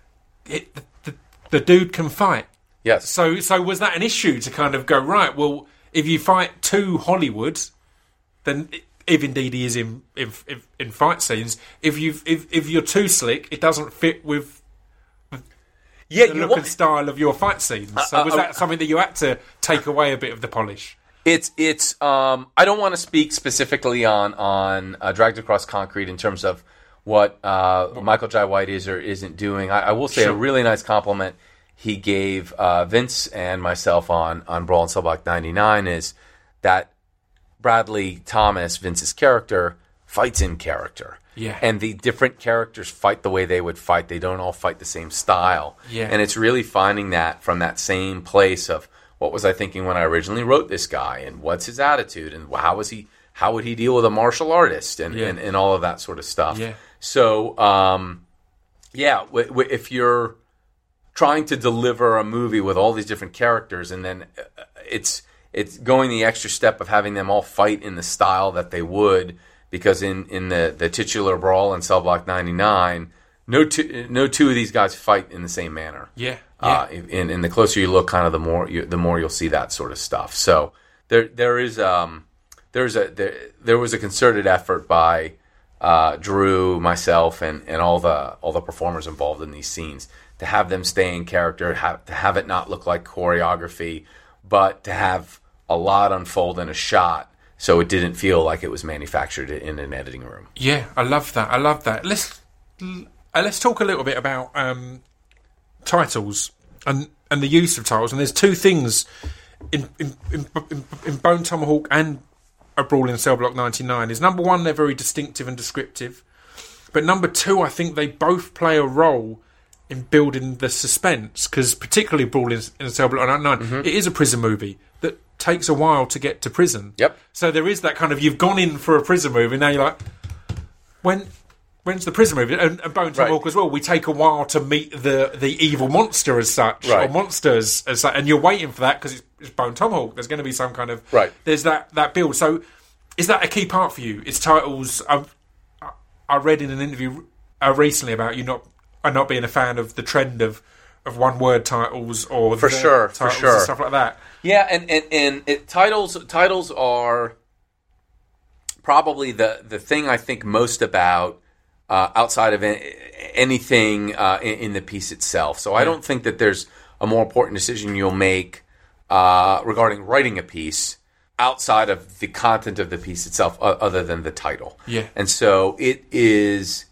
it, the, the the dude can fight. Yes. So so was that an issue to kind of go, right? Well, if you fight two Hollywoods, then if indeed he is in in, in, in fight scenes, if you if if you're too slick, it doesn't fit with Yeah, the you look want, and style of your fight scenes. So uh, was uh, that something that you had to take away a bit of the polish? It's it's. Um, I don't want to speak specifically on on uh, Dragged Across Concrete in terms of what uh, Michael J. White is or isn't doing. I, I will say Sure. a really nice compliment he gave uh, Vince and myself on on Brawl in Cell Block ninety-nine is that Bradley Thomas, Vince's character, fights in character. Yeah. And the different characters fight the way they would fight. They don't all fight the same style. Yeah. And it's really finding that from that same place of what was I thinking when I originally wrote this guy, and what's his attitude, and how was he, how would he deal with a martial artist, and, Yeah. and, and all of that sort of stuff. Yeah. So, um, yeah, w- w- if you're trying to deliver a movie with all these different characters, and then uh, it's it's going the extra step of having them all fight in the style that they would, because in, in the, the titular Brawl in Cell Block ninety-nine, no two, no two of these guys fight in the same manner. Yeah. Uh, and, and the closer you look, kind of the more you, the more you'll see that sort of stuff. So there there is um there's a there, there was a concerted effort by uh, Drew, myself, and, and all the all the performers involved in these scenes to have them stay in character, have, to have it not look like choreography, but to have a lot unfold in a shot, so it didn't feel like it was manufactured in an editing room. Yeah, I love that. I love that. Let's uh, let's talk a little bit about um, titles and and the use of titles. And there's two things in in, in, in, in Bone Tomahawk and A Brawl in Cell Block ninety-nine. Is number one, they're very distinctive and descriptive, but number two, I think they both play a role in building the suspense, because particularly Brawl in, in Cell Block ninety-nine, mm-hmm. it is a prison movie that takes a while to get to prison. Yep. So there is that kind of, you've gone in for a prison movie, now you're like, when when's the prison movie? And, and Bone Tomahawk Right. as well, we take a while to meet the, the evil monster as such, Right. or monsters as such, and you're waiting for that because it's, it's Bone Tomahawk. There's going to be some kind of... Right. There's that, that build. So is that a key part for you? It's titles... I've, I read in an interview uh, recently about you not uh, not being a fan of the trend of, of one-word titles or For the sure, for titles sure. and stuff like that. Yeah, and and, and it, titles titles are probably the, the thing I think most about uh, outside of any, anything uh, in, in the piece itself. So I don't think that there's a more important decision you'll make uh, regarding writing a piece outside of the content of the piece itself, uh, other than the title. Yeah. And so it is,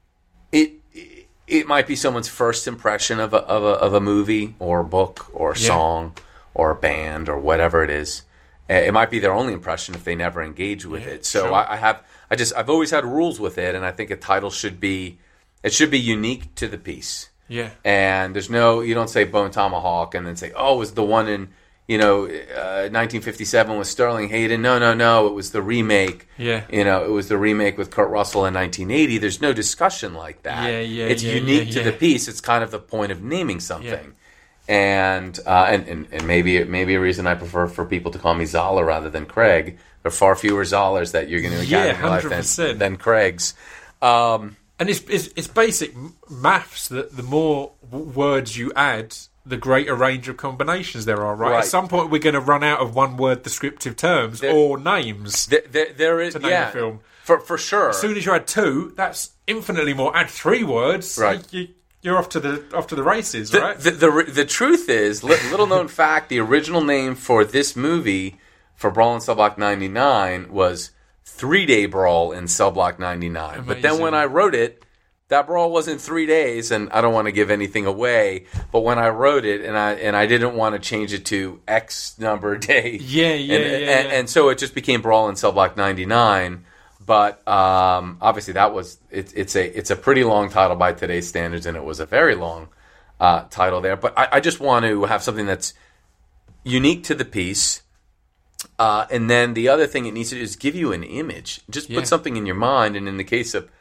it it might be someone's first impression of a of a, of a movie or a book or a Yeah. song or a band or whatever it is. Uh, It might be their only impression if they never engage with Yeah, it. So sure. I, I have, I just, I've always had rules with it, and I think a title should be, it should be unique to the piece. Yeah. And there's no, you don't say Bone Tomahawk and then say, oh, it was the one in, you know, uh, nineteen fifty-seven with Sterling Hayden. No, no, no, it was the remake. Yeah. You know, it was the remake with Kurt Russell in nineteen eighty. There's no discussion like that. Yeah, yeah, It's yeah, unique yeah, to yeah. the piece. It's kind of the point of naming something. And, uh, and and and maybe maybe a reason I prefer for people to call me Zala rather than Craig. There are far fewer Zalas that you're going to encounter Yeah, in your life one hundred than, percent. than Craigs. Um, And it's, it's it's basic m- maths that the more w- words you add, the greater range of combinations there are, right? Right. At some point, we're going to run out of one-word descriptive terms There- or names there, there, there is to name yeah, a film. for for sure. As soon as you add two, that's infinitely more. Add three words, Right. you, you're off to the off to the races, The, right? the, the, the truth is, li- little known fact, the original name for this movie, for Brawl in Cell Block ninety-nine, was Three Day Brawl in Cell Block ninety-nine. But then Amazing. when I wrote it, that brawl wasn't three days, and I don't want to give anything away, but when I wrote it, and I and I didn't want to change it to X number day. Yeah, yeah, and, yeah, and, yeah. and so it just became Brawl in Cell Block ninety-nine. But um, obviously, that was it, it's a it's a pretty long title by today's standards, and it was a very long uh, title there. But I, I just want to have something that's unique to the piece, uh, and then the other thing it needs to do is give you an image. Just Yeah. put something in your mind. And in the case of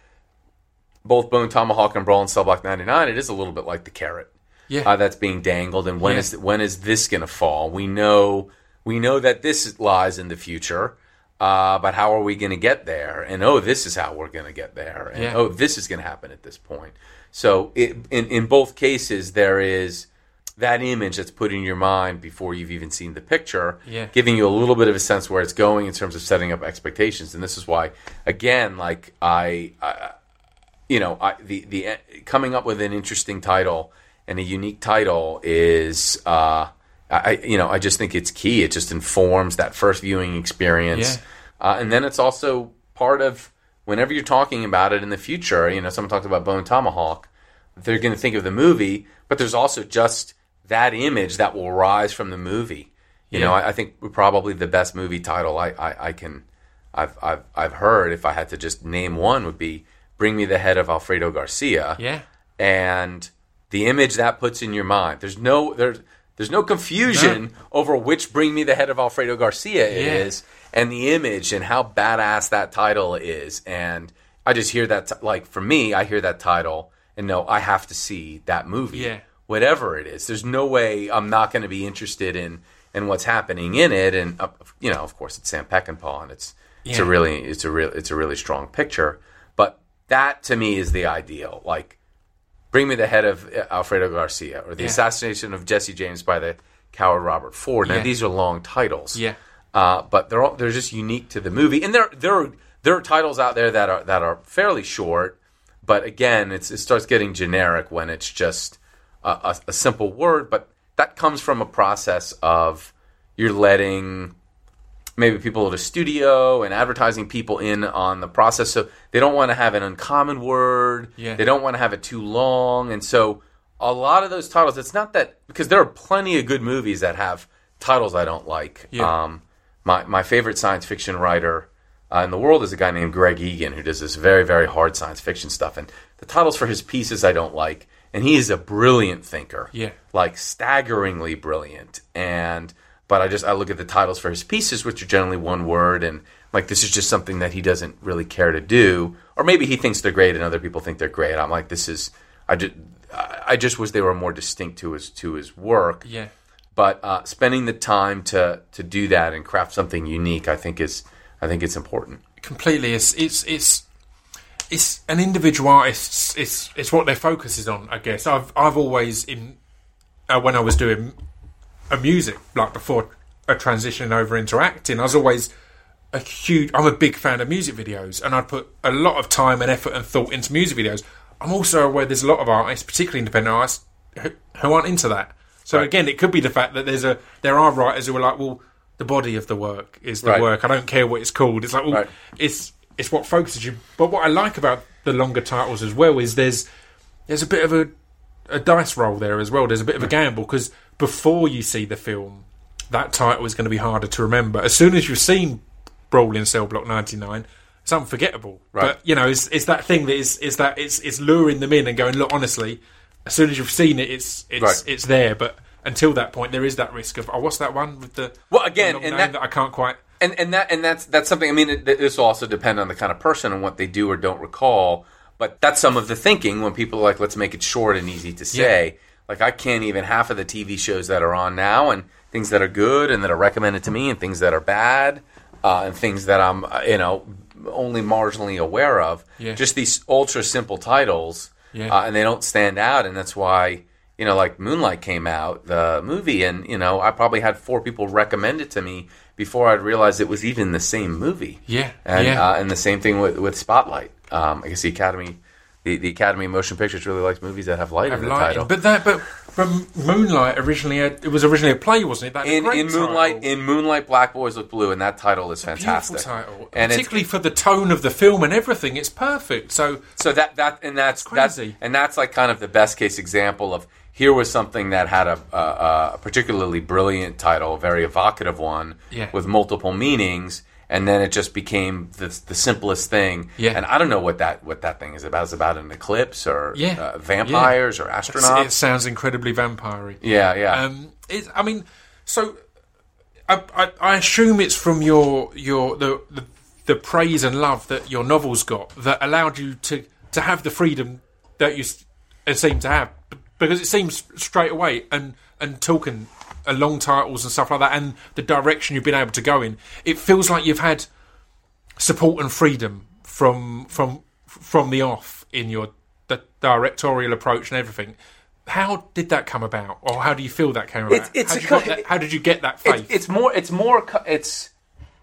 both Bone Tomahawk and Brawl in Cell Block ninety-nine, it is a little bit like the carrot Yeah. uh, that's being dangled. And when Yeah. is when is this going to fall? We know we know that this lies in the future. Uh, but how are we going to get there? And oh, this is how we're going to get there. And Yeah. oh, this is going to happen at this point. So it, in in both cases, there is that image that's put in your mind before you've even seen the picture, Yeah. giving you a little bit of a sense where it's going in terms of setting up expectations. And this is why, again, like I, I you know, I, the the coming up with an interesting title and a unique title is. Uh, I, you know, I just think it's key. It just informs that first viewing experience. Yeah. Uh, and then it's also part of whenever you're talking about it in the future, you know, someone talks about Bone Tomahawk, they're going to think of the movie, but there's also just that image that will rise from the movie. You Yeah. know, I, I think probably the best movie title I, I, I can, I've, I've, I've heard, if I had to just name one, would be Bring Me the Head of Alfredo Garcia. Yeah. And the image that puts in your mind. There's no, there's, There's no confusion No. over which Bring Me the Head of Alfredo Garcia Yeah. is, and the image and how badass that title is. And I just hear that, t- like, for me, I hear that title and know I have to see that movie, Yeah. whatever it is. There's no way I'm not going to be interested in, in what's happening in it. And, uh, you know, of course, it's Sam Peckinpah, and it's it's a Yeah. really it's a real it's a really strong picture. But that to me is the ideal, like. Bring Me the Head of Alfredo Garcia, or The Yeah. Assassination of Jesse James by the Coward Robert Ford. Now, Yeah. these are long titles, Yeah. uh, but they're all, they're just unique to the movie. And there there are, there are titles out there that are that are fairly short, but again, it's, it starts getting generic when it's just a, a, a simple word. But that comes from a process of you're letting maybe people at a studio and advertising people in on the process. So they don't want to have an uncommon word. Yeah. They don't want to have it too long. And so a lot of those titles, it's not that, because there are plenty of good movies that have titles I don't like. Yeah. Um, my, my favorite science fiction writer uh, in the world is a guy named Greg Egan, who does this very, very hard science fiction stuff. And the titles for his pieces I don't like. And he is a brilliant thinker. Yeah. Like staggeringly brilliant. And But I just I look at the titles for his pieces, which are generally one word, and like this is just something that he doesn't really care to do, or maybe he thinks they're great and other people think they're great. I'm like, this is I just I just wish they were more distinct to his to his work. Yeah. But uh, spending the time to to do that and craft something unique, I think is I think it's important. Completely. It's it's it's it's an individual artist. It's it's what their focus is on. I guess I've I've always in uh, when I was doing a music, like before a transition over into acting, I was always a huge. I'm a big fan of music videos, and I put a lot of time and effort and thought into music videos. I'm also aware there's a lot of artists, particularly independent artists, who, who aren't into that. So Right. again, it could be the fact that there's a there are writers who are like, well, the body of the work is the Right. work. I don't care what it's called. It's like, well, Right. it's it's what focuses you. But what I like about the longer titles as well is there's there's a bit of a a dice roll there as well. There's a bit of a gamble because before you see the film, that title is going to be harder to remember. As soon as you've seen Brawl in Cell Block ninety-nine, it's unforgettable. Right. But you know, it's it's that thing that is is that it's it's luring them in and going, look, honestly, as soon as you've seen it, it's it's Right. it's there. But until that point, there is that risk of, oh, what's that one with the Well, again, the long and name that- that I can't quite. And and that and that's that's something. I mean, it, this will also depend on the kind of person and what they do or don't recall. But that's some of the thinking when people are like, let's make it short and easy to say. Like, I can't even half of the T V shows that are on now, and things that are good and that are recommended to me, and things that are bad, uh, and things that I'm uh, you know only marginally aware of. Yeah. Just these ultra simple titles, Yeah. uh, and they don't stand out, and that's why. You know, like Moonlight came out, the movie, and, you know, I probably had four people recommend it to me before I'd realized it was even the same movie. Yeah, And yeah. uh, and the same thing with, with Spotlight. Um, I guess the Academy, the, the Academy of Motion Pictures really likes movies that have light Have in the lighting. title. But that, but from Moonlight originally, had, it was originally a play, wasn't it? That had a in great in Moonlight, title. in Moonlight, Black Boys Look Blue, and that title is Beautiful fantastic. title, And it's- particularly for the tone of the film and everything. It's perfect. So So that that and that's that's crazy. and that's like kind of the best case example of here was something that had a, a, a particularly brilliant title, a very evocative one, Yeah. with multiple meanings, and then it just became the the simplest thing. Yeah. And I don't know what that what that thing is about. It's about an eclipse or Yeah. uh, vampires or It's- astronauts. it sounds incredibly vampire-y. yeah, yeah. Um, it, I mean, so I, I, I assume it's from your your the, the the praise and love that your novels got that allowed you to, to have the freedom that you s- uh, seem to have, B- because it seems straight away and and talking uh, long titles and stuff like that, and the direction you've been able to go in, it feels like you've had support and freedom from from from the off in your the directorial approach and everything. How did that come about, or how do you feel that came about? It's- it's how, a did you co- get that, how did you get that faith? It's, it's more. It's more. co- It's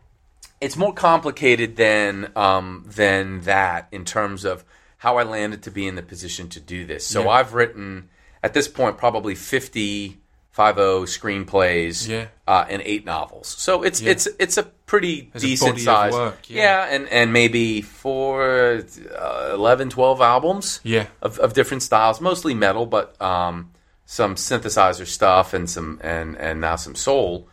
it's more complicated than um, than that in terms of how I landed to be in the position to do this. So Yeah. I've written at this point probably fifty five oh screenplays, Yeah. uh, and eight novels. So it's Yeah. it's it's a pretty There's a decent body of size. work, yeah. and and maybe four, uh, eleven, twelve albums Yeah. of, of different styles, mostly metal, but um, some synthesizer stuff and some and and now some soul.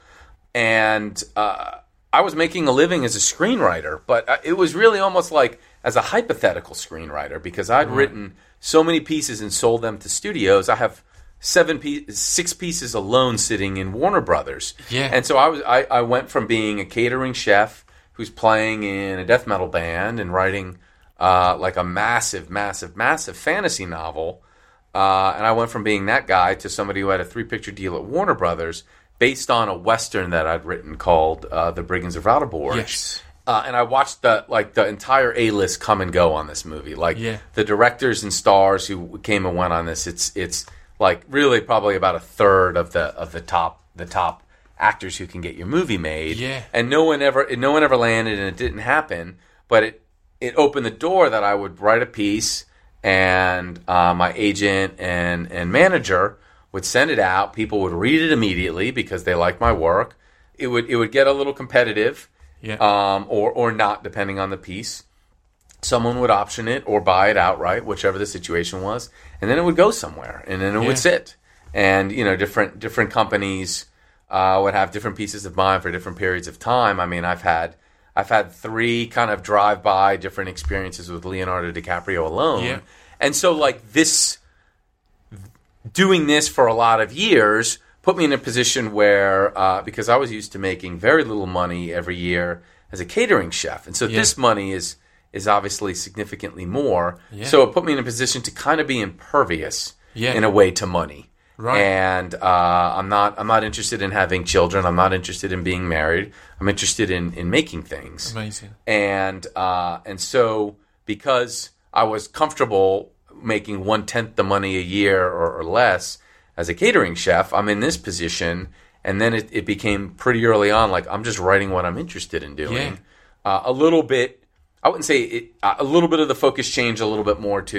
And uh, I was making a living as a screenwriter, but uh, it was really almost like as a hypothetical screenwriter because I'd written so many pieces and sold them to studios. I have seven pe- six pieces alone sitting in Warner Brothers. Yeah. And so I was I, I went from being a catering chef who's playing in a death metal band and writing uh, like a massive, massive, massive fantasy novel. Uh, and I went from being that guy to somebody who had a three-picture deal at Warner Brothers based on a Western that I'd written called uh, The Brigands of Raudeborg. Yes. Uh, and I watched the like the entire A-list come and go on this movie. Like Yeah. the directors and stars who came and went on this. It's it's like really probably about a third of the of the top the top actors who can get your movie made. Yeah. And no one ever no one ever landed, and it didn't happen. But it it opened the door that I would write a piece, and uh, my agent and and manager would send it out. People would read it immediately because they liked my work. It would it would get a little competitive, Yeah. um, or or not depending on the piece. Someone would option it or buy it outright, whichever the situation was, and then it would go somewhere, and then it Yeah. would sit. And you know, different different companies uh, would have different pieces of mine for different periods of time. I mean, I've had I've had three kind of drive by different experiences with Leonardo DiCaprio alone, Yeah. and so like this, doing this for a lot of years put me in a position where uh, because I was used to making very little money every year as a catering chef, and so Yeah. this money is is obviously significantly more. Yeah. So it put me in a position to kind of be impervious Yeah. in a way to money. Right. And uh, I'm not I'm not interested in having children. I'm not interested in being married. I'm interested in, in making things. Amazing. And uh, and so because I was comfortable making one tenth the money a year or, or less as a catering chef, I'm in this position. And then it, it became pretty early on like I'm just writing what I'm interested in doing. Yeah. Uh, a little bit, I wouldn't say it, uh, a little bit of the focus changed a little bit more to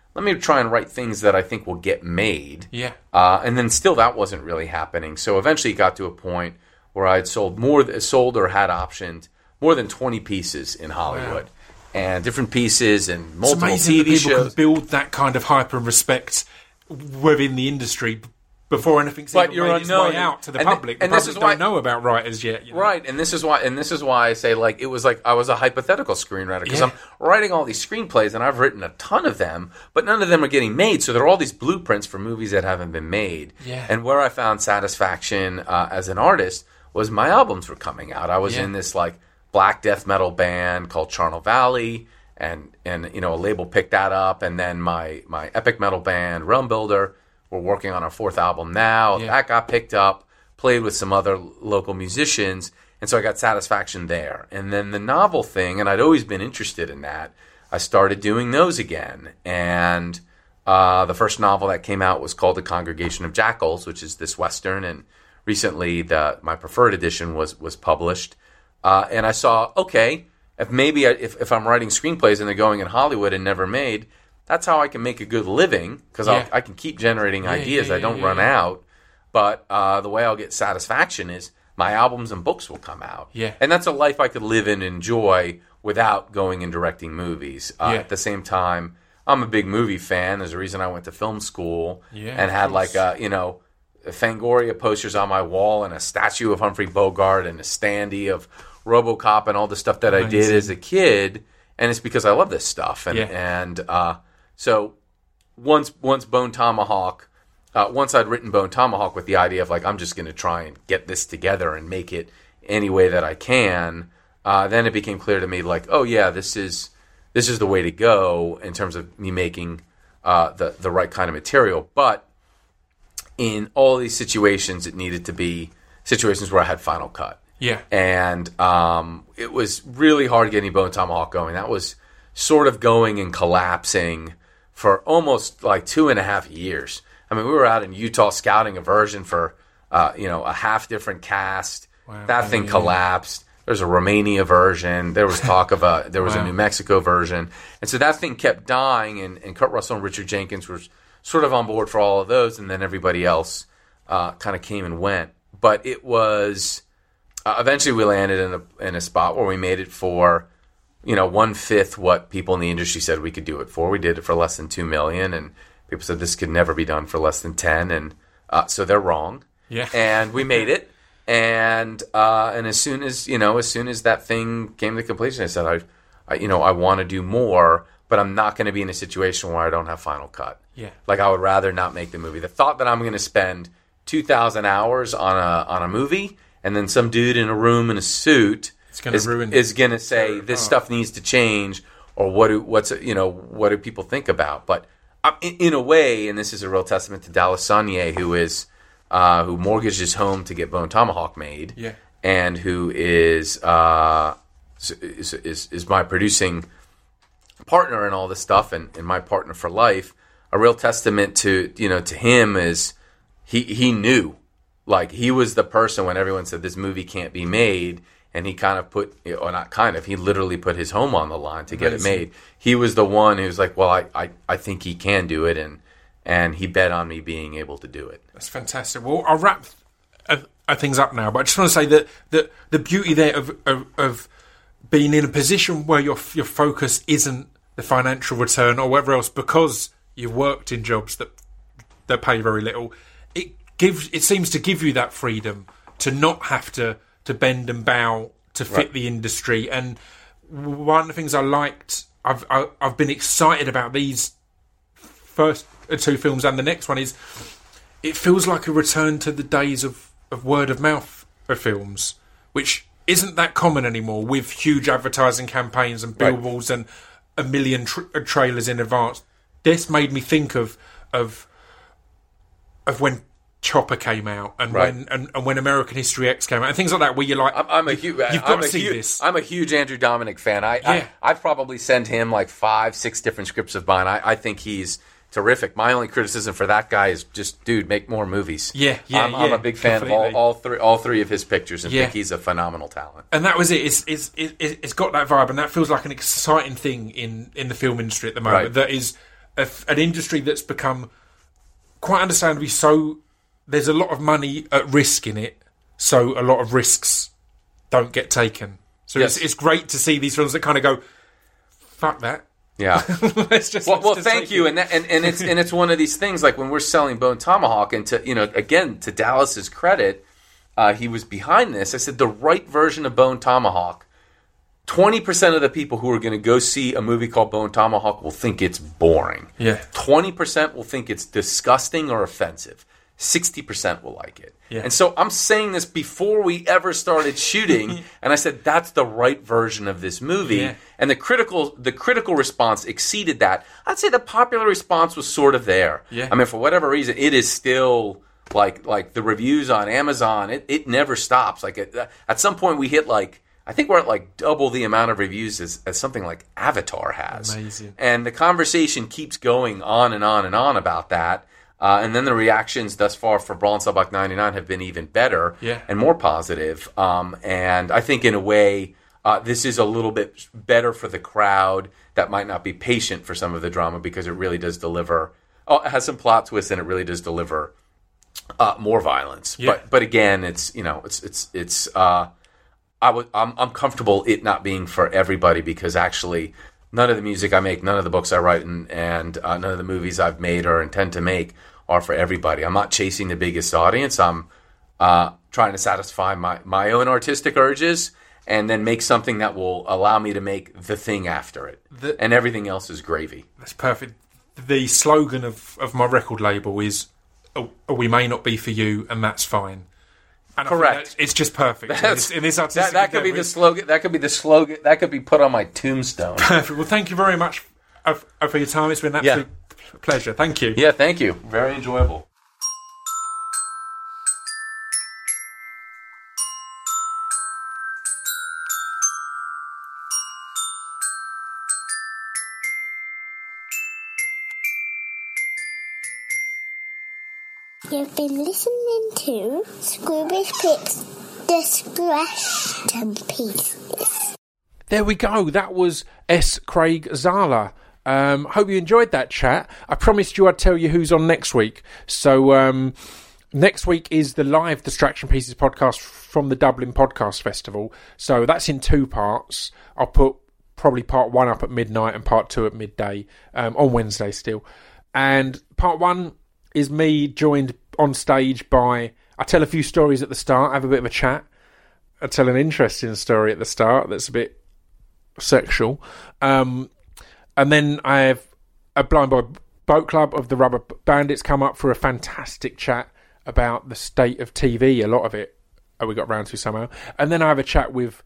let me try and write things that I think will get made. Yeah. Uh, and then still that wasn't really happening. So eventually it got to a point where I had sold more, sold or had optioned more than twenty pieces in Hollywood. Wow. And different pieces and multiple it's amazing T V that people shows. Can build that kind of hype and respect within the industry before anything's But even you're made its unknown. way out to the And public. th- and the this public is don't why- know about writers yet. You know? Right, and this is why, and this is why I say like it was like I was a hypothetical screenwriter because Yeah. I'm writing all these screenplays and I've written a ton of them, but none of them are getting made. So there are all these blueprints for movies that haven't been made. Yeah. And where I found satisfaction uh, as an artist was my albums were coming out. I was Yeah. in this like black death metal band called Charnel Valley, and and you know a label picked that up, and then my my epic metal band Realm Builder. We're working on our fourth album now. Yeah. That got picked up, played with some other local musicians, and so I got satisfaction there. And then the novel thing, and I'd always been interested in that, I started doing those again. And uh, the first novel that came out was called The Congregation of Jackals, which is this Western, and recently the my preferred edition was, was published. Uh, and I saw, okay, if maybe I, if, if I'm writing screenplays and they're going in Hollywood and never made, that's how I can make a good living because Yeah. I can keep generating Yeah, ideas. yeah, I don't yeah, run yeah. out. But uh, the way I'll get satisfaction is my albums and books will come out. Yeah. And that's a life I could live and enjoy without going and directing movies. Uh, Yeah. At the same time, I'm a big movie fan. There's a reason I went to film school Yeah, and of had course. like, a, you know, Fangoria posters on my wall and a statue of Humphrey Bogart and a standee of RoboCop and all the stuff that I did Amazing. as a kid. And it's because I love this stuff. And, Yeah. and uh, so once once Bone Tomahawk, uh, once I'd written Bone Tomahawk with the idea of like I'm just going to try and get this together and make it any way that I can, uh, then it became clear to me like, oh yeah, this is this is the way to go in terms of me making uh, the the right kind of material. But in all these situations, it needed to be situations where I had final cut. Yeah. And um, it was really hard getting Bone Tomahawk going. That was sort of going and collapsing for almost like two and a half years. I mean, we were out in Utah scouting a version for, uh, you know, a half different cast. Wow. That thing collapsed. There's a Romania version. There was talk of a, there was Wow. a New Mexico version. And so that thing kept dying, and, and Kurt Russell and Richard Jenkins were sort of on board for all of those, and then everybody else uh, kind of came and went. But it was, uh, eventually we landed in a, in a spot where we made it for, you know, one-fifth what people in the industry said we could do it for. We did it for less than two million dollars, and people said this could never be done for less than ten, and uh, so they're wrong. Yeah. And we made it, and uh, and as soon as, you know, as soon as that thing came to completion, I said, I, I you know, I want to do more, but I'm not going to be in a situation where I don't have final cut. Yeah. Like, I would rather not make the movie. The thought that I'm going to spend two thousand hours on a on a movie, and then some dude in a room in a suit It's gonna is, ruin- is going to say this Oh. stuff needs to change, or what do what's you know what do people think about? But um, in, in a way, and this is a real testament to Dallas Sonnier, who is uh, who mortgaged his home to get Bone Tomahawk made, Yeah. and who is uh, is, is is my producing partner in all this stuff, and, and my partner for life. A real testament to you know to him is he he knew, like, he was the person when everyone said this movie can't be made, and he kind of put, or not kind of, he literally put his home on the line to get Amazing. it made. He was the one who was like, well, I, I, I think he can do it, and and he bet on me being able to do it. That's fantastic. Well, I'll wrap uh, uh, things up now, but I just want to say that, that the beauty there of, of of being in a position where your your focus isn't the financial return or whatever else, because you've worked in jobs that that pay very little. It gives it seems to give you that freedom to not have to to bend and bow to fit Right. the industry. And one of the things I liked, I've I, I've been excited about these first two films and the next one is it feels like a return to the days of, of word of mouth of films, which isn't that common anymore, with huge advertising campaigns and Right. billboards and a million tra- trailers in advance. This made me think of of of when Chopper came out, and Right. when and, and when American History X came out, and things like that, where you're like, I'm, I'm a huge. you've got I'm to a see huge, this. I'm a huge Andrew Dominic fan. I, Yeah. I I've probably sent him like five, six different scripts of mine. I, I think he's terrific. My only criticism for that guy is just, dude, make more movies. Yeah, yeah, I'm, I'm yeah, a big fan completely. of all, all three, all three of his pictures, and Yeah. think he's a phenomenal talent. And that was it. It's, it's, it, it's got that vibe, and that feels like an exciting thing in, in the film industry at the moment. Right. That is a, an industry that's become quite understandably so. There's a lot of money at risk in it, so a lot of risks don't get taken. So Yes. it's, it's great to see these films that kind of go, fuck that. Yeah. let's just, Well, let's well just thank take you, it. and that, and and it's and it's one of these things like when we're selling Bone Tomahawk, and to you know again to Dallas's credit, uh, he was behind this. I said the right version of Bone Tomahawk. Twenty percent of the people who are going to go see a movie called Bone Tomahawk will think it's boring. Yeah. Twenty percent will think it's disgusting or offensive. Sixty percent will like it. Yeah. And so I'm saying this before we ever started shooting, and I said that's the right version of this movie. Yeah. And the critical the critical response exceeded that. I'd say the popular response was sort of there. Yeah. I mean, for whatever reason, it is still like like the reviews on Amazon. It it never stops. Like at, at some point, we hit like I think we're at like double the amount of reviews as, as something like Avatar has. Amazing. And the conversation keeps going on and on and on about that. Uh, and then the reactions thus far for Brawl and Cellbuck ninety-nine have been even better Yeah. and more positive. Um, and I think in a way, uh, this is a little bit better for the crowd that might not be patient for some of the drama because it really does deliver. Oh, it has some plot twists and it really does deliver uh, more violence. Yeah. But but again, it's you know it's it's it's. Uh, I would I'm I'm comfortable it not being for everybody because actually none of the music I make, none of the books I write, and, and uh, none of the movies I've made or intend to make are for everybody. I'm not chasing the biggest audience. I'm uh, trying to satisfy my, my own artistic urges and then make something that will allow me to make the thing after it. The- and everything else is gravy. That's perfect. The slogan of, of my record label is, oh, we may not be for you, and that's fine. And I think Correct. that- It's just perfect. In That's, this, in this that, artistic that could be endeavour. the slogan. That could be the slogan. That could be put on my tombstone. Perfect. Well, thank you very much uh, for your time. It's been an absolute pleasure. Thank you. Yeah, thank you. Very enjoyable. You've been listening to Scroobius Pip's Discretion Pieces. There we go. That was S. Craig Zahler. Um, hope you enjoyed that chat. I promised you I'd tell you who's on next week. So um, next week is the live Distraction Pieces podcast from the Dublin Podcast Festival. So that's in two parts. I'll put probably part one up at midnight and part two at midday um, on Wednesday still. And part one is me joined on stage by... I tell a few stories at the start, have a bit of a chat. I tell an interesting story at the start that's a bit sexual. Um, and then I have a Blind Boy Boat Club of the Rubber Bandits come up for a fantastic chat about the state of T V, a lot of it uh, we got round to somehow. And then I have a chat with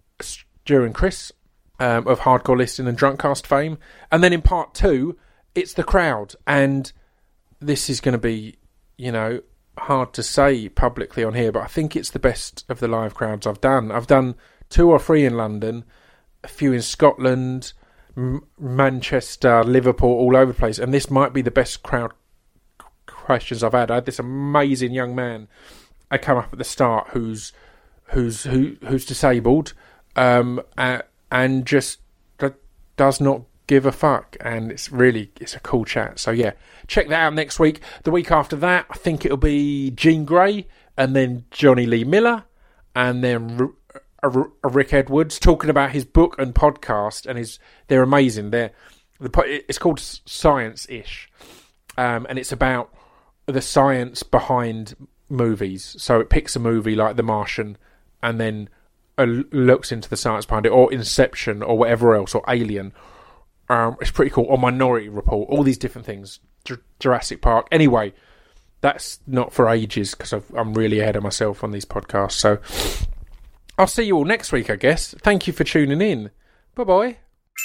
Stu and Chris um, of Hardcore Listing and Drunkcast fame. And then in part two, it's the crowd. And this is going to be, you know, hard to say publicly on here, but I think it's the best of the live crowds I've done. I've done two or three in London, a few in Scotland, M- Manchester, Liverpool, all over the place, and this might be the best crowd questions I've had. I had this amazing young man I come up at the start who's who's who who's disabled um, uh, and just d- does not give a fuck, and it's really it's a cool chat. So yeah, check that out next week. The week after that, I think it'll be Jean Grey, and then Johnny Lee Miller, and then R- R- R- Rick Edwards talking about his book and podcast, and his they're amazing. They're the po- it's called Science-ish, um, and it's about the science behind movies. So it picks a movie like The Martian, and then uh, looks into the science behind it, or Inception, or whatever else, or Alien. Um, it's pretty cool. Or Minority Report, all these different things. J- Jurassic Park. Anyway, that's not for ages because I'm really ahead of myself on these podcasts. So I'll see you all next week, I guess. Thank you for tuning in. Bye-bye.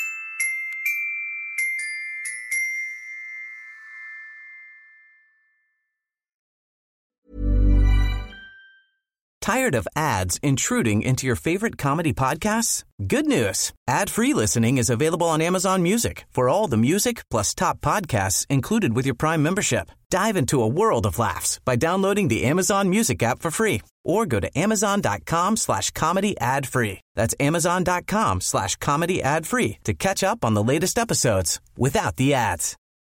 Tired of ads intruding into your favorite comedy podcasts? Good news. Ad-free listening is available on Amazon Music for all the music plus top podcasts included with your Prime membership. Dive into a world of laughs by downloading the Amazon Music app for free or go to amazon.com slash comedy ad free. That's amazon.com slash comedy ad free to catch up on the latest episodes without the ads.